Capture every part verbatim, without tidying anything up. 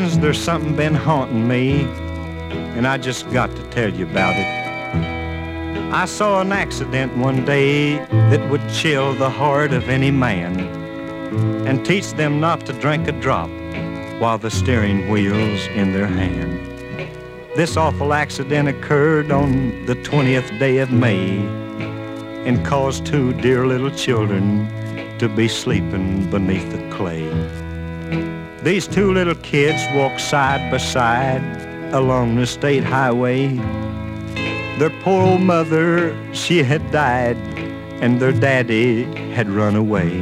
friends, there's something been haunting me, and I just got to tell you about it. I saw an accident one day that would chill the heart of any man and teach them not to drink a drop while the steering wheel's in their hand. This awful accident occurred on the twentieth day of May and caused two dear little children to be sleeping beneath the clay. These two little kids walked side by side along the state highway. Their poor old mother, she had died, and their daddy had run away.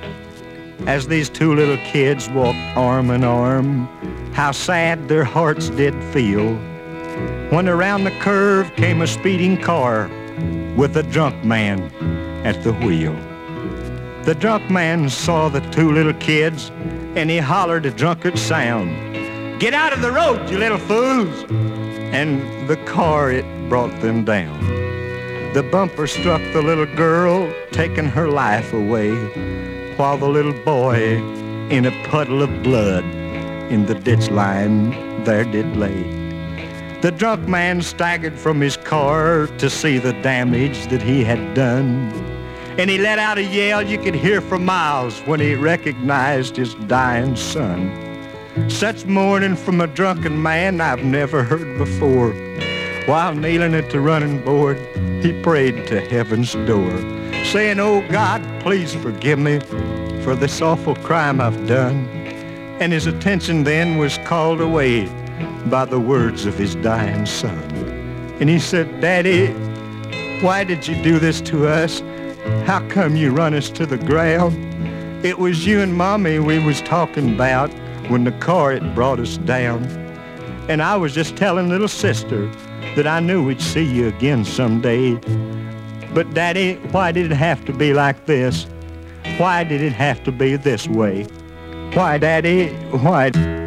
As these two little kids walked arm in arm, how sad their hearts did feel when around the curve came a speeding car with a drunk man at the wheel. The drunk man saw the two little kids, and he hollered a drunkard sound, "Get out of the road, you little fools!" And the car, it brought them down. The bumper struck the little girl, taking her life away, while the little boy, in a puddle of blood, in the ditch line there did lay. The drunk man staggered from his car to see the damage that he had done, and he let out a yell you could hear for miles when he recognized his dying son. Such mourning from a drunken man I've never heard before. While kneeling at the running board, he prayed to heaven's door, saying, "Oh God, please forgive me for this awful crime I've done." And his attention then was called away by the words of his dying son. And he said, "Daddy, why did you do this to us? How come you run us to the ground? It was you and Mommy we was talking about when the car it brought us down. And I was just telling little sister that I knew we'd see you again someday. But Daddy, why did it have to be like this? Why did it have to be this way? Why, Daddy, why?"